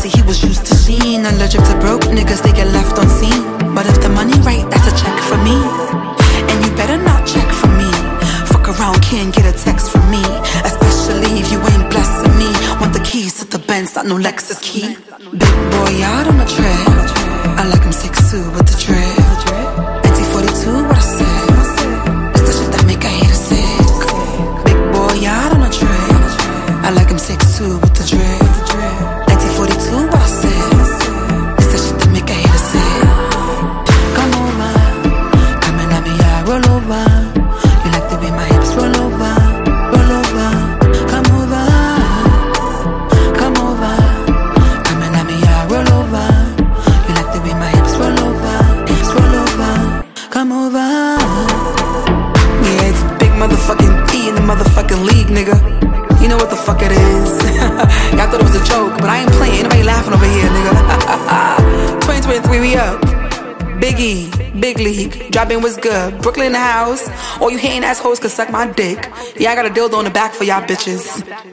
See, he was used to Sheen, allergic to broke niggas, they get left on scene. But if the money right, that's a check for me. And you better not check for me. Fuck around, can't get a text from me. Especially if you ain't blessing me. Want the keys to the Benz, not no Lexus key. Big boy out on the tread. I like him 6'2" with the dread. NT42, what I said. It's the shit that make a hater sick. Big boy out on the tread. I like him 6'2" with the dread. NT42, what I said. It's the shit that make a hater sick. Come over, come and let me roll over. You like the way my hips roll over, roll over. Come over, come over, come and let me roll over. You like the way my hips roll over, roll over. Come over. Yeah, it's big motherfucking E in the motherfucking league, nigga. You know what the fuck it is. Y'all thought it was a joke, but I ain't playing. Ain't nobody laughing over here, nigga. 2023, we up. Big E, big league. Dropping what's good. Brooklyn in the house. All you hating assholes can suck my dick. Yeah, I got a dildo on the back for y'all bitches.